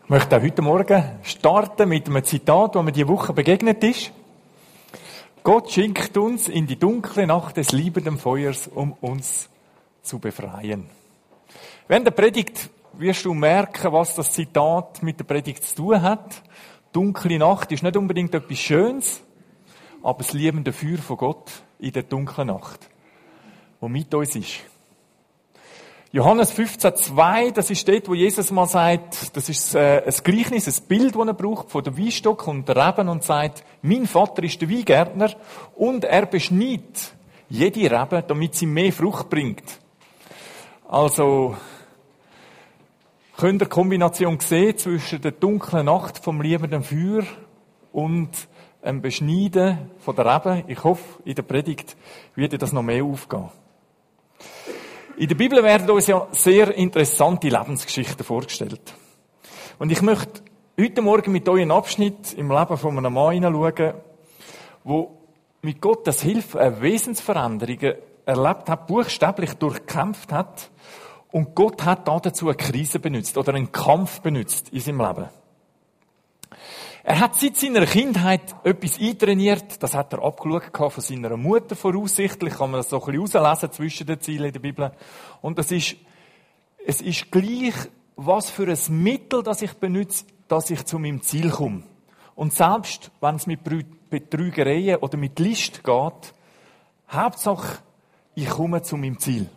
Ich möchte auch heute Morgen starten mit einem Zitat, das mir diese Woche begegnet ist. Gott schickt uns in die dunkle Nacht des liebenden Feuers, um uns zu befreien. Während der Predigt wirst du merken, was das Zitat mit der Predigt zu tun hat. Dunkle Nacht ist nicht unbedingt etwas Schönes, aber das liebende Feuer von Gott in der dunklen Nacht, wo mit uns ist. Johannes 15,2, das ist dort, wo Jesus mal sagt, das ist ein Gleichnis, ein Bild, das er braucht von der Weinstock und der Reben und sagt, mein Vater ist der Weingärtner und er beschneidet jede Rebe, damit sie mehr Frucht bringt. Also, könnt ihr die Kombination sehen zwischen der dunklen Nacht vom liebenden Feuer und dem Beschneiden von der Reben? Ich hoffe, in der Predigt wird das noch mehr aufgehen. In der Bibel werden uns ja sehr interessante Lebensgeschichten vorgestellt. Und ich möchte heute Morgen mit euch einen Abschnitt im Leben von einem Mann hineinschauen, der mit Gottes Hilfe eine Wesensveränderung erlebt hat, buchstäblich durchkämpft hat. Und Gott hat dazu eine Krise benutzt oder einen Kampf benutzt in seinem Leben. Er hat seit seiner Kindheit etwas eintrainiert, das hat er abgeschaut von seiner Mutter voraussichtlich, kann man das so ein bisschen herauslesen zwischen den Zielen in der Bibel. Und es ist gleich, was für ein Mittel, das ich benutze, dass ich zu meinem Ziel komme. Und selbst wenn es mit Betrügereien oder mit List geht, Hauptsache, ich komme zu meinem Ziel.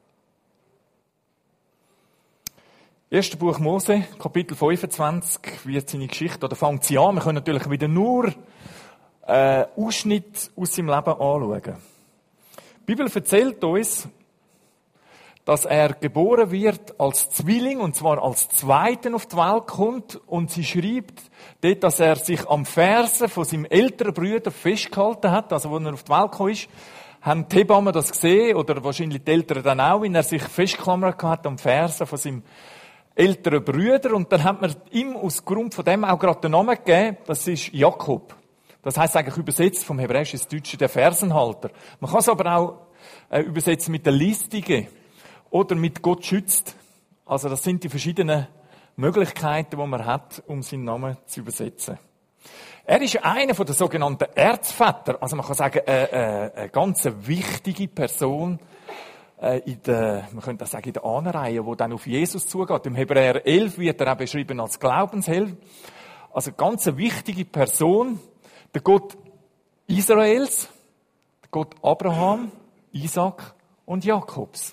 1. Buch Mose, Kapitel 25, wird seine Geschichte, oder fängt sie an. Wir können natürlich wieder nur Ausschnitt aus seinem Leben anschauen. Die Bibel erzählt uns, dass er geboren wird als Zwilling, und zwar als Zweiter auf die Welt kommt, und sie schreibt dort, dass er sich am Fersen von seinem älteren Bruder festgehalten hat, also als er auf die Welt gekommen ist, haben die Hebammen das gesehen, oder wahrscheinlich die Eltern dann auch, wenn er sich festgeklammert hat am Fersen von seinem älteren Brüder, und dann hat man ihm aus Grund von dem auch gerade den Namen gegeben, das ist Jakob. Das heisst eigentlich übersetzt vom Hebräisch ins Deutsche der Fersenhalter. Man kann es aber auch übersetzen mit der Listige oder mit Gott schützt. Also das sind die verschiedenen Möglichkeiten, die man hat, um seinen Namen zu übersetzen. Er ist einer der sogenannten Erzväter, also man kann sagen, eine ganz wichtige Person, man könnte auch sagen, in der Ahnenreihe, wo dann auf Jesus zugeht. Im Hebräer 11 wird er auch beschrieben als Glaubensheld. Also eine ganz wichtige Person, der Gott Israels, der Gott Abraham, Isaac und Jakobs.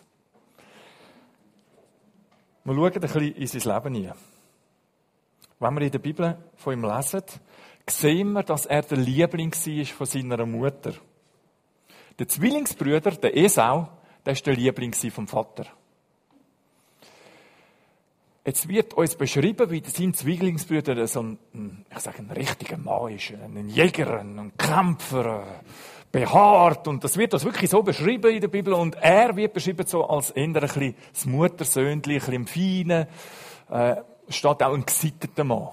Wir schauen ein bisschen in sein Leben hinein. Wenn wir in der Bibel von ihm lesen, sehen wir, dass er der Liebling war von seiner Mutter. Der Zwillingsbruder, der Esau, das war der Liebling vom Vater. Jetzt wird uns beschrieben, wie sein Zwillingsbruder so ein richtiger Mann ist, ein Jäger, ein Kämpfer, behaart. Und das wird uns wirklich so beschrieben in der Bibel. Und er wird beschrieben so als eher ein bisschen das Muttersöhnchen, ein bisschen im Feinen, steht auch ein gesitteter Mann.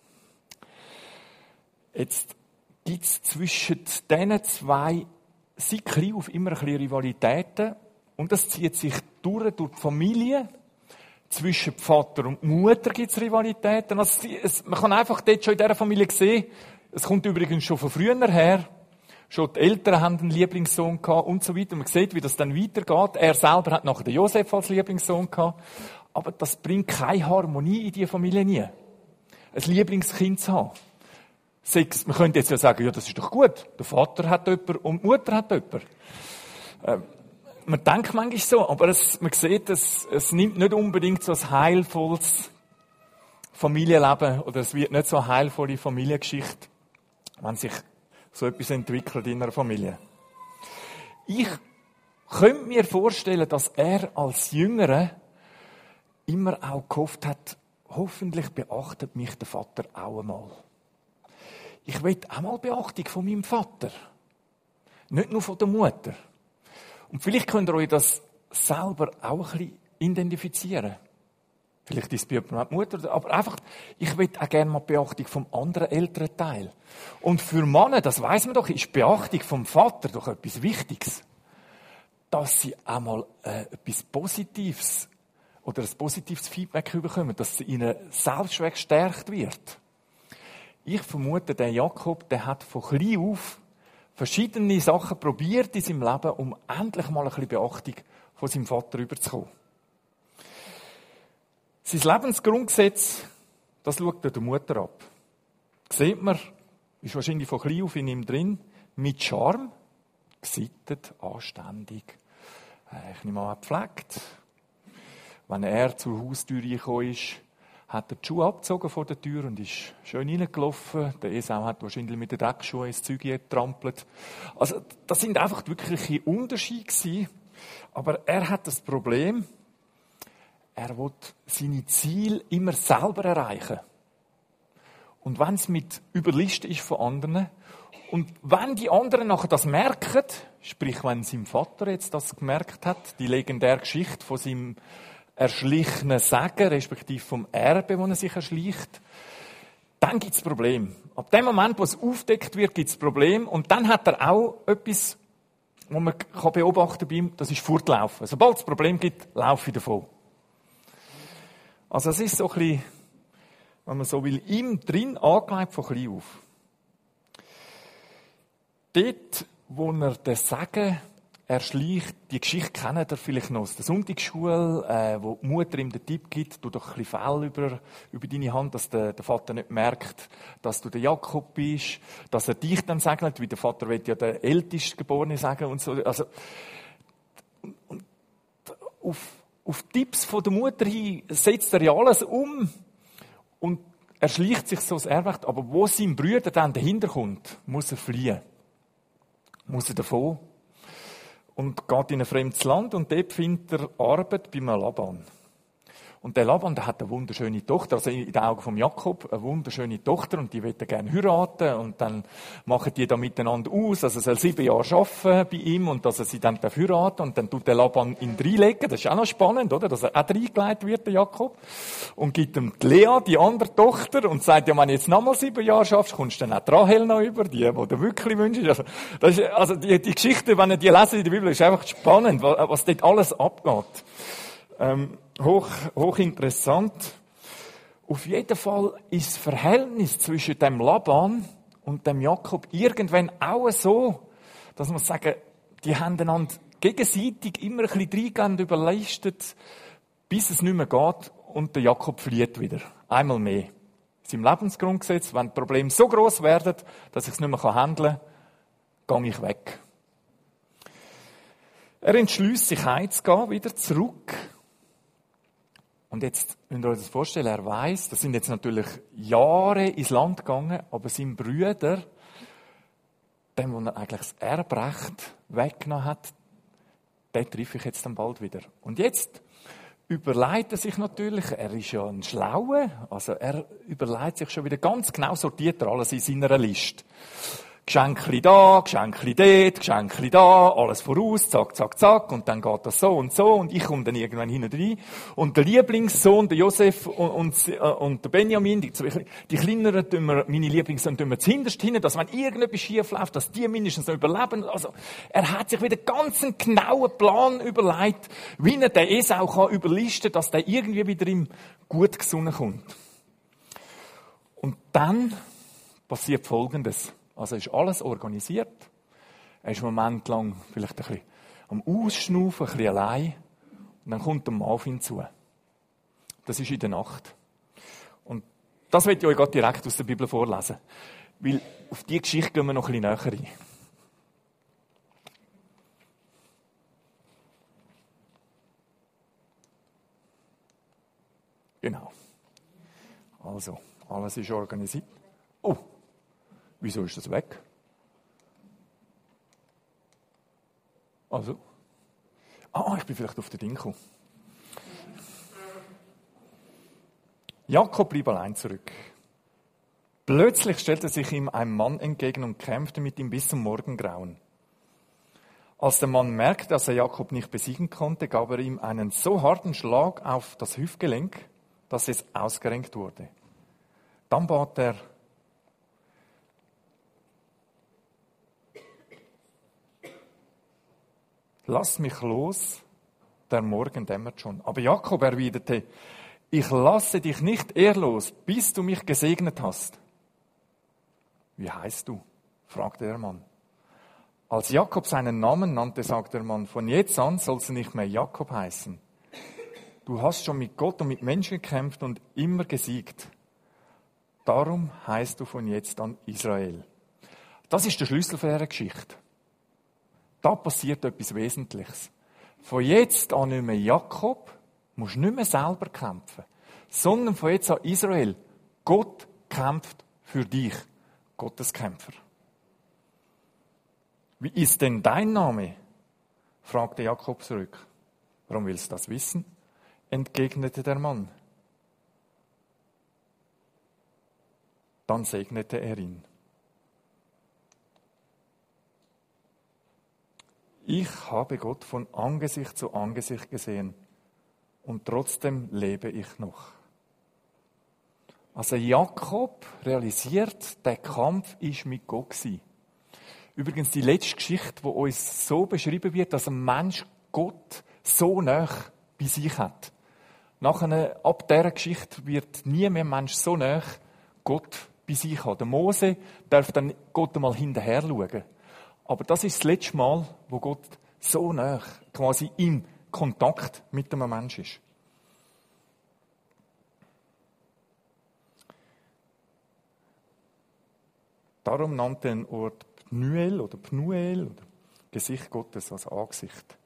Jetzt gibt es zwischen diesen zwei seit klein auf immer ein bisschen Rivalitäten. Und das zieht sich durch die Familie. Zwischen Vater und Mutter gibt es Rivalitäten. Also man kann einfach dort schon in dieser Familie sehen, es kommt übrigens schon von früher her, schon die Eltern haben einen Lieblingssohn gehabt und so weiter. Man sieht, wie das dann weitergeht. Er selber hat nachher den Josef als Lieblingssohn gehabt. Aber das bringt keine Harmonie in diese Familie nie. Ein Lieblingskind zu haben. Man könnte jetzt ja sagen, ja, das ist doch gut. Der Vater hat jemanden und die Mutter hat jemanden. Man denkt manchmal so, aber man sieht, es nimmt nicht unbedingt so ein heilvolles Familienleben oder es wird nicht so eine heilvolle Familiengeschichte, wenn sich so etwas entwickelt in einer Familie. Ich könnte mir vorstellen, dass er als Jüngerer immer auch gehofft hat, hoffentlich beachtet mich der Vater auch einmal. Ich will auch mal Beachtung von meinem Vater. Nicht nur von der Mutter. Und vielleicht könnt ihr euch das selber auch ein bisschen identifizieren. Vielleicht ist es bei jemandem die Mutter, aber einfach, ich will auch gerne mal Beachtung vom anderen älteren Teil. Und für Männer, das weiss man doch, ist Beachtung vom Vater doch etwas Wichtiges. Dass sie auch mal etwas Positives oder ein positives Feedback bekommen, dass ihnen Selbstwert gestärkt wird. Ich vermute, der Jakob, der hat von klein auf verschiedene Sachen probiert in seinem Leben, um endlich mal ein bisschen Beachtung von seinem Vater rüberzukommen. Sein Lebensgrundgesetz, das schaut er der Mutter ab. Sieht man, ist wahrscheinlich von klein auf in ihm drin, mit Charme, gesittet, anständig, ich nehme an, gepflegt. Wenn er zur Haustür gekommen ist, hat er die Schuhe abgezogen vor der Tür und ist schön reingelaufen. Der Esau hat wahrscheinlich mit den Dreckschuhen ins Zeug getrampelt. Also, das sind einfach wirkliche Unterschiede gewesen. Aber er hat das Problem, er will seine Ziele immer selber erreichen. Und wenn es mit Überlisten ist von anderen, und wenn die anderen nachher das merken, sprich, wenn sein Vater jetzt das gemerkt hat, die legendäre Geschichte von seinem erschlichenen Segen, respektive vom Erbe, das er sich erschleicht, dann gibt es Probleme. Ab dem Moment, wo es aufdeckt wird, gibt es Probleme. Und dann hat er auch etwas, was man beobachten kann bei ihm, das ist Fortlaufen. Sobald es ein Problem gibt, laufe ich davon. Also es ist so ein bisschen, wenn man so will, ihm drin angelegt von klein auf. Dort, wo er den Segen erschleicht, die Geschichte kennt ihr vielleicht noch aus der Sonntagsschule, wo die Mutter ihm den Tipp gibt, tu doch ein bisschen Fell über deine Hand, dass der Vater nicht merkt, dass du der Jakob bist, dass er dich dann segnet, weil der Vater will ja der Ältestgeborene sagen und so. Also, und auf Tipps von der Mutter hin setzt er ja alles um und erschleicht sich so das Erbrecht, aber wo sein Bruder dann dahinter kommt, muss er fliehen. Muss er davon. Und geht in ein fremdes Land und dort findet er Arbeit bei einem Laban. Und der Laban, der hat eine wunderschöne Tochter, also in den Augen von Jakob, eine wunderschöne Tochter und die will er gerne heiraten und dann machen die da miteinander aus, also er soll 7 Jahre arbeiten bei ihm und dass er sie dann heiraten und dann tut der Laban ihn reinlegen, das ist auch noch spannend, oder, dass er auch reingelegt wird, der Jakob, und gibt ihm die Lea, die andere Tochter, und sagt, ja, wenn du jetzt nochmal 7 Jahre schaffst, kommst du dann auch die Rahel noch über, die du wirklich wünschst. Also die Geschichte, wenn ihr die lesen in der Bibel, ist einfach spannend, was dort alles abgeht. Hoch interessant. Auf jeden Fall ist das Verhältnis zwischen dem Laban und dem Jakob irgendwann auch so, dass man sagen, die haben einander gegenseitig immer ein bisschen reingehend überleistet, bis es nicht mehr geht und der Jakob flieht wieder. Einmal mehr. In seinem Lebensgrundgesetz, wenn die Probleme so gross werden, dass ich es nicht mehr handeln kann, gehe ich weg. Er entschließt sich heimzugehen, wieder zurück. Und jetzt müsst ihr euch das vorstellen, er weiss, das sind jetzt natürlich Jahre ins Land gegangen, aber sein Bruder, dem, wo er eigentlich das Erbrecht weggenommen hat, den treffe ich jetzt dann bald wieder. Und jetzt überlegt er sich natürlich, er ist ja ein Schlauer, also er überlegt sich schon wieder ganz genau, sortiert er alles in seiner Liste. Geschenkli da, Geschenkli dort, Geschenkli da, alles voraus, zack, zack, zack, und dann geht das so und ich komme dann irgendwann hinten rein. Und der Lieblingssohn, der Josef und der Benjamin, die kleineren, meine Lieblingssöhne, tun wir zuhinterst hin, dass wenn irgendetwas schief läuft, dass die mindestens noch überleben. Also, er hat sich wieder ganz einen genauen Plan überlegt, wie er den Esau kann überlisten, dass der irgendwie wieder ihm gut gesonnen kommt. Und dann passiert Folgendes. Also ist alles organisiert. Er ist einen Moment lang vielleicht ein bisschen am Ausschnaufen, ein bisschen allein. Und dann kommt der Mann auf ihn zu. Das ist in der Nacht. Und das möchte ich euch gerade direkt aus der Bibel vorlesen. Weil auf diese Geschichte gehen wir noch ein bisschen näher ein. Genau. Also, alles ist organisiert. Oh! Wieso ist das weg? Also. Ich bin vielleicht auf den Ding gekommen. Jakob blieb allein zurück. Plötzlich stellte sich ihm ein Mann entgegen und kämpfte mit ihm bis zum Morgengrauen. Als der Mann merkte, dass er Jakob nicht besiegen konnte, gab er ihm einen so harten Schlag auf das Hüftgelenk, dass es ausgerenkt wurde. Dann bat er: Lass mich los der Morgen dämmert schon. Aber Jakob erwiderte, ich lasse dich nicht ehrlos, bis du mich gesegnet hast. Wie heißt du? Fragte der Mann. Als Jakob seinen Namen nannte, sagte der Mann, von jetzt an sollst du nicht mehr Jakob heißen. Du hast schon mit Gott und mit Menschen gekämpft und immer gesiegt. Darum heißt du von jetzt an Israel. Das ist der Schlüssel für diese Geschichte. Da passiert etwas Wesentliches. Von jetzt an nicht mehr Jakob, musst du nicht mehr selber kämpfen, sondern von jetzt an Israel. Gott kämpft für dich, Gottes Kämpfer. Wie ist denn dein Name? Fragte Jakob zurück. Warum willst du das wissen? Entgegnete der Mann. Dann segnete er ihn. Ich habe Gott von Angesicht zu Angesicht gesehen und trotzdem lebe ich noch. Also Jakob realisiert, der Kampf ist mit Gott gewesen. Übrigens die letzte Geschichte, die uns so beschrieben wird, dass ein Mensch Gott so nah bei sich hat. Nachher, ab dieser Geschichte wird nie mehr ein Mensch so nah Gott bei sich haben. Der Mose darf dann Gott einmal hinterher schauen. Aber das ist das letzte Mal, wo Gott so nah, quasi im Kontakt mit einem Menschen ist. Darum nannte er den Ort Pnuel oder Gesicht Gottes, also Angesicht.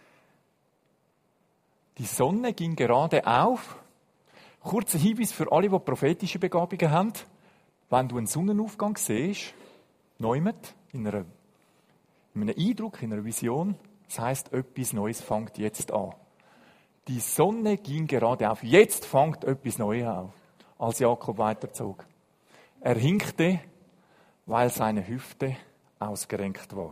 Die Sonne ging gerade auf. Kurzer Hinweis für alle, die prophetische Begabungen haben. Wenn du einen Sonnenaufgang siehst, neumet, in einem Eindruck, in einer Vision, das heisst, etwas Neues fängt jetzt an. Die Sonne ging gerade auf. Jetzt fängt etwas Neues an, als Jakob weiterzog. Er hinkte, weil seine Hüfte ausgerenkt war.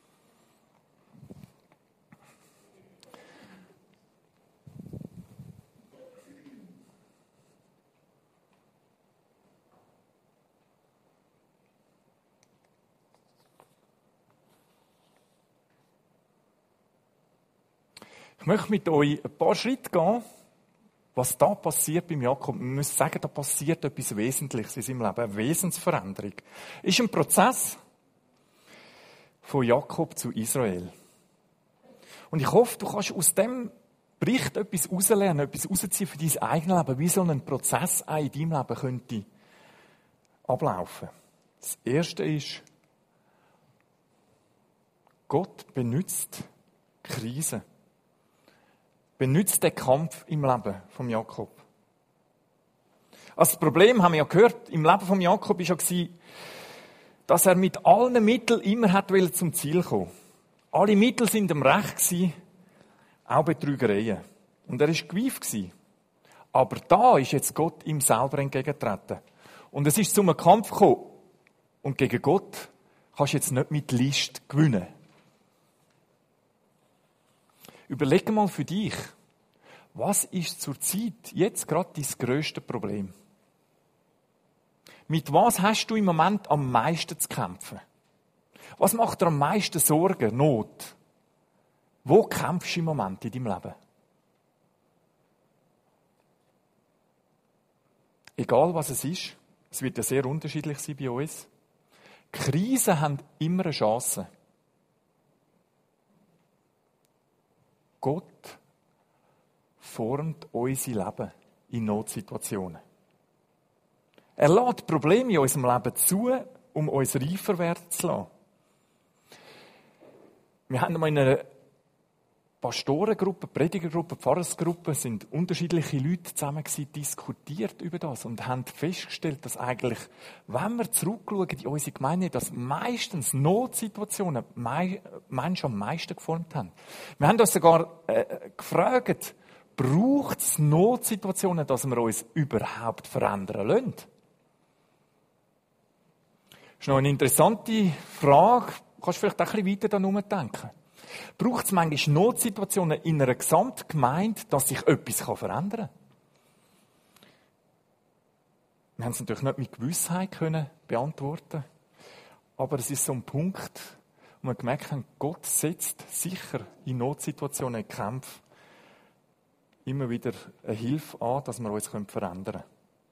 Ich möchte mit euch ein paar Schritte gehen, was da passiert beim Jakob. Man muss sagen, da passiert etwas Wesentliches in seinem Leben, eine Wesensveränderung. Es ist ein Prozess von Jakob zu Israel. Und ich hoffe, du kannst aus dem Bericht etwas herauslernen, etwas herausziehen für dein eigenes Leben, wie so ein Prozess auch in deinem Leben könnte ablaufen. Das Erste ist, Gott benutzt Krisen. Benutzt den Kampf im Leben von Jakob. Also das Problem, haben wir ja gehört, im Leben von Jakob war ja, dass er mit allen Mitteln immer hat zum Ziel kommen. Alle Mittel sind ihm recht gewesen, auch Betrügereien. Und er war gewieft gewesen. Aber da ist jetzt Gott ihm selber entgegengetreten. Und es ist zu einem Kampf gekommen. Und gegen Gott kannst du jetzt nicht mit List gewinnen. Überleg mal für dich, was ist zurzeit jetzt gerade dein grösstes Problem? Mit was hast du im Moment am meisten zu kämpfen? Was macht dir am meisten Sorgen, Not? Wo kämpfst du im Moment in deinem Leben? Egal was es ist, es wird ja sehr unterschiedlich sein bei uns. Krisen haben immer eine Chance. Gott formt unser Leben in Notsituationen. Er lässt Probleme in unserem Leben zu, um uns reifer werden zu lassen. Wir haben einmal in einer Pastorengruppe, Predigergruppe, Pfarrersgruppe, sind unterschiedliche Leute zusammen gewesen, diskutiert über das und haben festgestellt, dass eigentlich, wenn wir zurückschauen in unsere Gemeinde, dass meistens Notsituationen Menschen am meisten geformt haben. Wir haben uns sogar gefragt, braucht es Notsituationen, dass wir uns überhaupt verändern lassen? Das ist noch eine interessante Frage. Du kannst vielleicht auch ein bisschen weiter darum denken. Braucht es manchmal Notsituationen in einer Gesamtgemeinde, dass sich etwas verändern kann? Wir haben es natürlich nicht mit Gewissheit beantworten, aber es ist so ein Punkt, wo wir gemerkt haben, Gott setzt sicher in Notsituationen Kämpfe immer wieder eine Hilfe an, dass wir uns verändern können.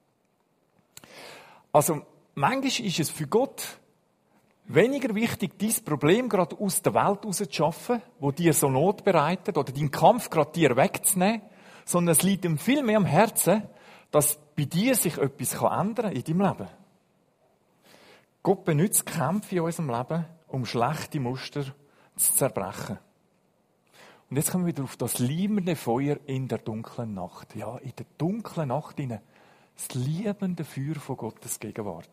Also, manchmal ist es für Gott weniger wichtig, dein Problem gerade aus der Welt rauszuschaffen, wo dir so Not bereitet, oder deinen Kampf gerade dir wegzunehmen, sondern es liegt ihm viel mehr am Herzen, dass bei dir sich etwas ändern kann in deinem Leben. Gott benutzt Kämpfe in unserem Leben, um schlechte Muster zu zerbrechen. Und jetzt kommen wir wieder auf das liebende Feuer in der dunklen Nacht. Ja, in der dunklen Nacht, das liebende Feuer von Gottes Gegenwart.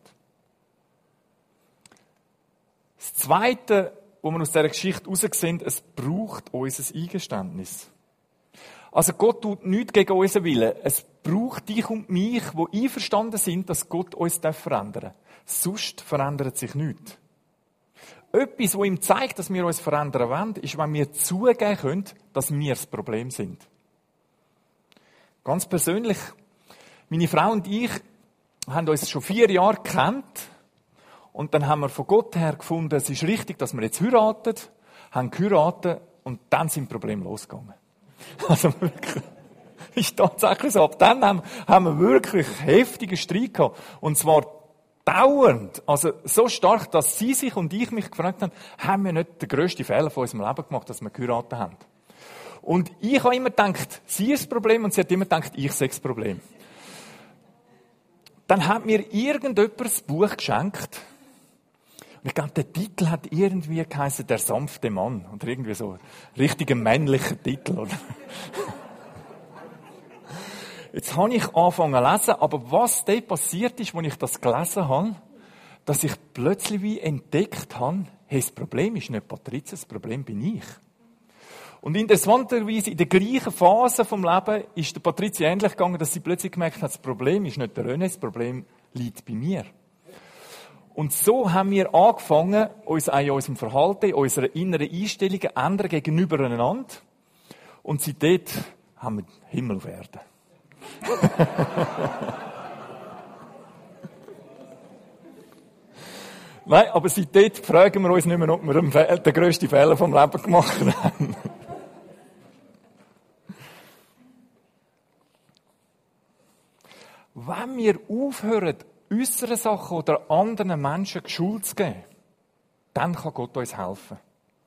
Das Zweite, was wir aus dieser Geschichte heraussehen, es braucht unser Eingeständnis. Also Gott tut nichts gegen unseren Willen. Es braucht dich und mich, die einverstanden sind, dass Gott uns verändern darf. Sonst verändert sich nichts. Etwas, das ihm zeigt, dass wir uns verändern wollen, ist, wenn wir zugeben können, dass wir das Problem sind. Ganz persönlich, meine Frau und ich haben uns schon 4 Jahre gekannt. Und dann haben wir von Gott her gefunden, es ist richtig, dass wir jetzt heiraten, haben geheiratet und dann sind Probleme losgegangen. Also wirklich, ist tatsächlich so. Ab dann haben wir wirklich heftige Streit gehabt. Und zwar dauernd. Also so stark, dass sie sich und ich mich gefragt haben wir nicht den grössten Fehler von unserem Leben gemacht, dass wir geheiratet haben. Und ich habe immer gedacht, sie ist das Problem und sie hat immer gedacht, ich sei das Problem. Dann hat mir irgendjemand das Buch geschenkt. Und ich glaube, der Titel hat irgendwie geheißen, der sanfte Mann. Oder irgendwie so ein richtiger männlicher Titel, oder? Jetzt habe ich angefangen zu lesen, aber was dort passiert ist, als ich das gelesen habe, dass ich plötzlich wie entdeckt habe, hey, das Problem ist nicht Patrizia, das Problem bin ich. Und interessanterweise, in der gleichen Phase vom Leben ist der Patrizia ähnlich gegangen, dass sie plötzlich gemerkt hat, das Problem ist nicht der René, das Problem liegt bei mir. Und so haben wir angefangen, uns auch in unserem Verhalten, in unserer inneren Einstellungen zu ändern gegenüber einander. Und seitdem haben wir Himmel auf Erden. Nein, aber seitdem fragen wir uns nicht mehr, ob wir den grössten Fehler vom Leben gemacht haben. Wenn wir aufhören, unseren Sachen oder anderen Menschen die Schuld zu geben, dann kann Gott uns helfen.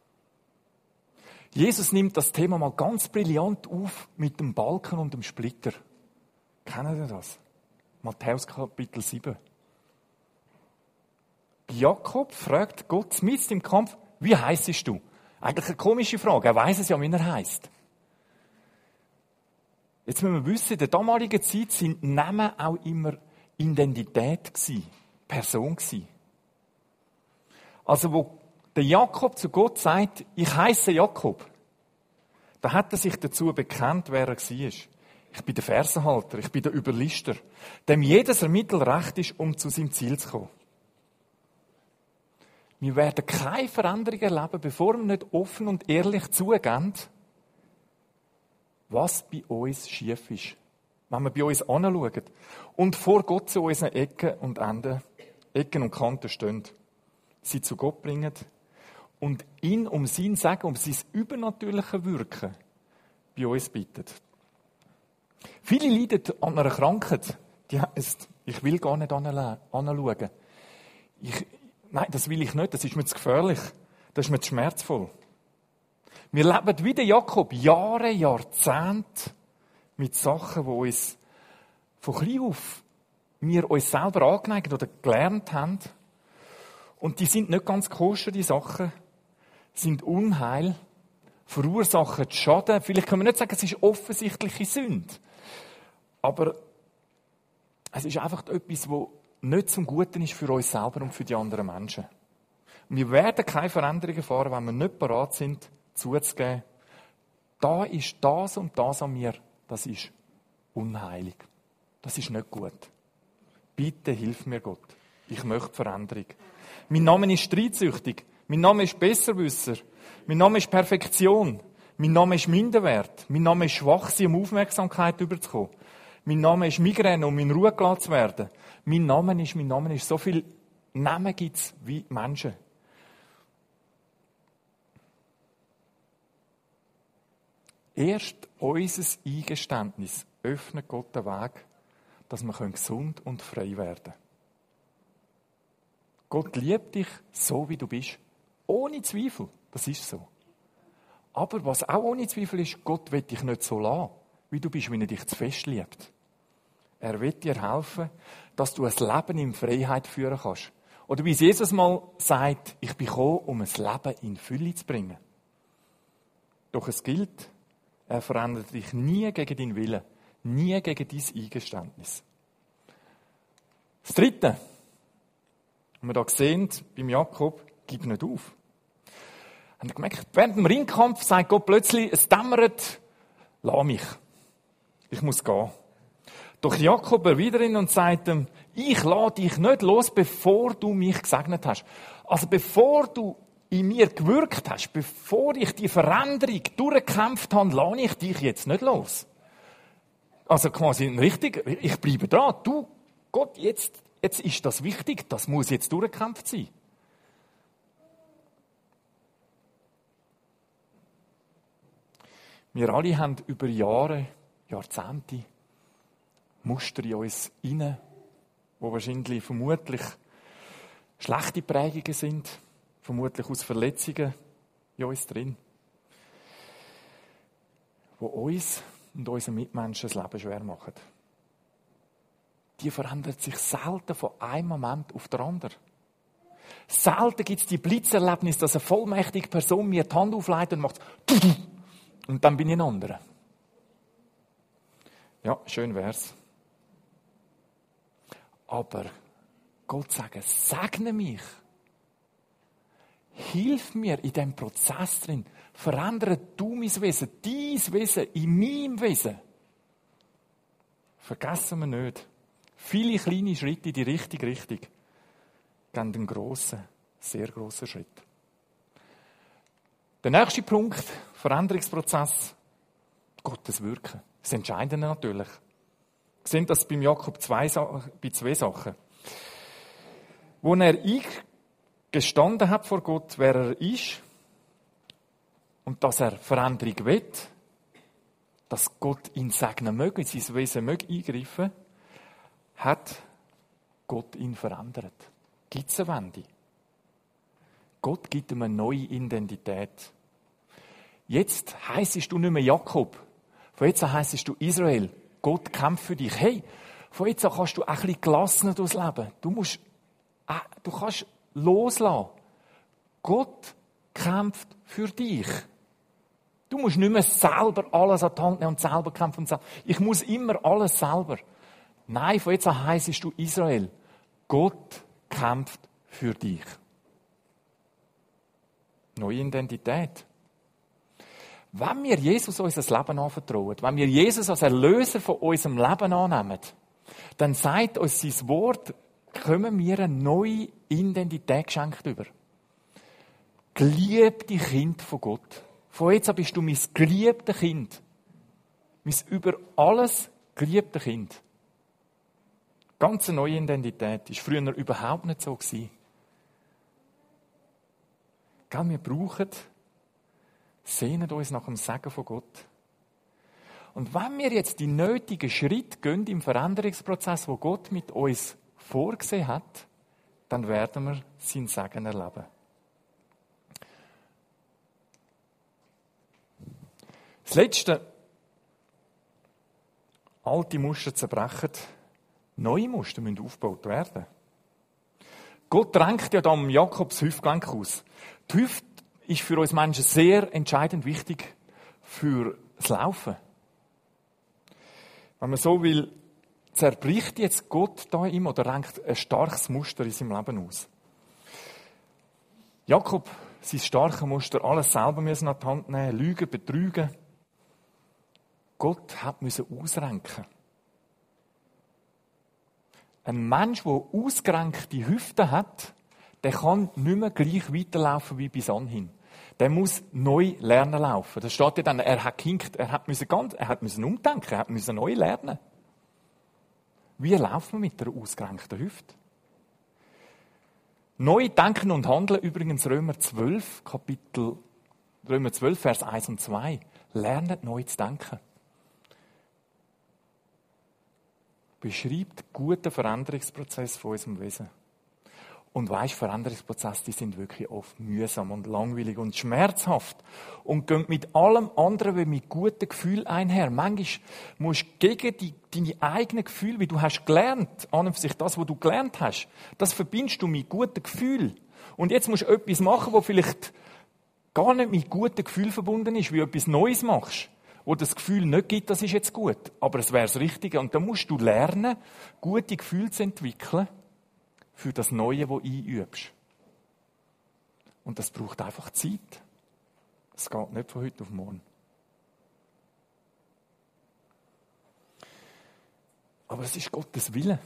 Jesus nimmt das Thema mal ganz brillant auf mit dem Balken und dem Splitter. Kennen Sie das? Matthäus Kapitel 7. Jakob fragt Gott mitten im Kampf, wie heissest du? Eigentlich eine komische Frage. Er weiss es ja, wie er heisst. Jetzt müssen wir wissen, in der damaligen Zeit sind Namen auch immer Identität gewesen, Person gewesen. Also, wo der Jakob zu Gott sagt, ich heisse Jakob, da hat er sich dazu bekannt, wer er war. Ich bin der Fersenhalter, ich bin der Überlister, dem jedes Mittelrecht ist, um zu seinem Ziel zu kommen. Wir werden keine Veränderung erleben, bevor wir nicht offen und ehrlich zugeben, was bei uns schief ist. Wenn wir bei uns anschauen und vor Gott zu unseren Ecken und Enden, Ecken und Kanten stehen, sie zu Gott bringen und ihn um sein Sagen, um sein übernatürliche Wirken bei uns bittet. Viele leiden an einer Krankheit, die heisst, ich will gar nicht anschauen. Nein, das will ich nicht, das ist mir zu gefährlich, das ist mir zu schmerzvoll. Wir leben wie der Jakob, Jahre, Jahrzehnte mit Sachen, die uns von klein auf wir uns selber angeneigt oder gelernt haben. Und die sind nicht ganz koscher, die Sachen, sind Unheil, verursachen Schaden. Vielleicht können wir nicht sagen, es ist offensichtliche Sünde. Aber es ist einfach etwas, das nicht zum Guten ist für uns selber und für die anderen Menschen. Und wir werden keine Veränderungen erfahren, wenn wir nicht bereit sind, zuzugeben, da ist das und das an mir, das ist unheilig. Das ist nicht gut. Bitte hilf mir, Gott. Ich möchte Veränderung. Mein Name ist streitsüchtig. Mein Name ist Besserwisser. Mein Name ist Perfektion. Mein Name ist Minderwert. Mein Name ist schwach, um Aufmerksamkeit überzukommen. Mein Name ist Migräne, um in Ruhe gelassen zu werden. Mein Name ist. So viele Namen gibt es wie Menschen. Erst unser Eingeständnis öffnet Gott den Weg, dass wir gesund und frei werden können. Gott liebt dich so, wie du bist. Ohne Zweifel. Das ist so. Aber was auch ohne Zweifel ist, Gott will dich nicht so lassen, wie du bist, wenn er dich zu fest liebt. Er will dir helfen, dass du ein Leben in Freiheit führen kannst. Oder wie es Jesus mal sagt, ich bin gekommen, um ein Leben in Fülle zu bringen. Doch es gilt, er verändert dich nie gegen deinen Willen, nie gegen dein Eingeständnis. Das Dritte, was wir hier sehen, beim Jakob, gib nicht auf. Habt ihr gemerkt, während dem Ringkampf sagt Gott plötzlich, es dämmert, lass mich. Ich muss gehen. Doch Jakob erwidert ihn und sagt ihm, ich lasse dich nicht los, bevor du mich gesegnet hast. Also bevor du in mir gewirkt hast, bevor ich die Veränderung durchgekämpft habe, lasse ich dich jetzt nicht los. Also quasi richtig, ich bleibe dran. Du, Gott, jetzt ist das wichtig, das muss jetzt durchgekämpft sein. Wir alle haben über Jahre, Jahrzehnte Muster in uns rein, die vermutlich schlechte Prägungen sind, vermutlich aus Verletzungen in uns drin, die uns und unseren Mitmenschen das Leben schwer machen. Die verändert sich selten von einem Moment auf den anderen. Selten gibt es die Blitzerlebnis, dass eine vollmächtige Person mir die Hand auflegt und macht und dann bin ich ein anderer. Ja, schön wär's. Aber Gott sagt, segne mich. Hilf mir in diesem Prozess drin. Verändere du mein Wesen, dein Wesen in meinem Wesen. Vergessen wir nicht. Viele kleine Schritte in die richtige Richtung geben einen grossen, sehr grossen Schritt. Der nächste Punkt, Veränderungsprozess, Gottes Wirken. Das Entscheidende natürlich. Wir sehen das beim Jakob bei zwei Sachen. Wo er gestanden hat vor Gott, wer er ist, und dass er Veränderung will, dass Gott ihn segnen möge, in sein Wesen möge eingreifen, hat Gott ihn verändert. Gibt es eine Wende? Gott gibt ihm eine neue Identität. Jetzt heissest du nicht mehr Jakob. Von jetzt an heissest du Israel. Gott kämpft für dich. Hey, von jetzt an kannst du ein bisschen gelassener durchs Leben. Du kannst loslassen. Gott kämpft für dich. Du musst nicht mehr selber alles an die Hand nehmen und selber kämpfen. Ich muss immer alles selber. Nein, von jetzt an heissest du Israel. Gott kämpft für dich. Neue Identität. Wenn wir Jesus unser Leben anvertrauen, wenn wir Jesus als Erlöser von unserem Leben annehmen, dann sagt uns sein Wort, kommen wir eine neue Identität geschenkt über. Geliebte Kind von Gott. Von jetzt an bist du mein geliebtes Kind. Mein über alles geliebtes Kind. Ganz eine neue Identität. Das war früher überhaupt nicht so. Wir brauchen, sehnen uns nach dem Segen von Gott. Und wenn wir jetzt die nötigen Schritte gehen im Veränderungsprozess, wo Gott mit uns vorgesehen hat, dann werden wir seinen Segen erleben. Das Letzte, alte Muster zerbrechen, neue Muster müssen aufgebaut werden. Gott drängt ja da am Jakobs Hüftgelenk aus. Die Hüfte ist für uns Menschen sehr entscheidend wichtig für das Laufen. Wenn man so will, zerbricht jetzt Gott da ihm oder renkt ein starkes Muster in seinem Leben aus. Jakob, sein starkes Muster, alles selber müssen an die Hand nehmen, lügen, betrügen. Gott hat müssen ausrenken. Ein Mensch, der ausgerenkte Hüften hat, der kann nicht mehr gleich weiterlaufen wie bis anhin. Der muss neu lernen laufen. Das steht ja dann, er hat gehinkt, er hat müssen umdenken, er hat müssen neu lernen. Wie laufen wir mit einer ausgerenkten Hüfte? Neu denken und handeln, übrigens Römer 12, Vers 1 und 2. Lernt neu zu denken. Beschreibt guten Veränderungsprozess von unserem Wesen. Und weisst, Veränderungsprozesse, die sind wirklich oft mühsam und langweilig und schmerzhaft. Und gehen mit allem anderen wie mit guten Gefühlen einher. Manchmal musst du gegen deine eigenen Gefühle, wie du hast gelernt, an und für sich das, was du gelernt hast, das verbindest du mit guten Gefühlen. Und jetzt musst du etwas machen, was vielleicht gar nicht mit guten Gefühlen verbunden ist, wie du etwas Neues machst, wo das Gefühl nicht gibt, das ist jetzt gut, aber es wäre das Richtige. Und dann musst du lernen, gute Gefühle zu entwickeln für das Neue, das du einübst. Und das braucht einfach Zeit. Es geht nicht von heute auf morgen. Aber es ist Gottes Wille.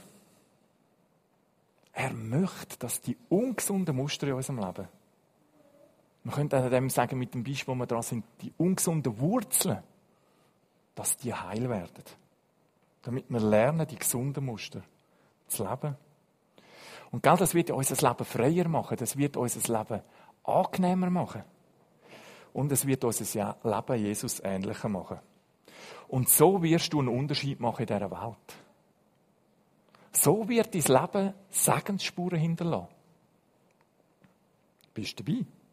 Er möchte, dass die ungesunden Muster in unserem Leben, man könnte dem sagen, mit dem Beispiel, wo wir dran sind, die ungesunden Wurzeln, dass die heil werden. Damit wir lernen, die gesunden Muster zu leben. Und gell, das wird unser Leben freier machen, das wird unser Leben angenehmer machen. Und es wird unser Leben Jesus ähnlicher machen. Und so wirst du einen Unterschied machen in dieser Welt. So wird dein Leben Segensspuren hinterlassen. Bist du dabei?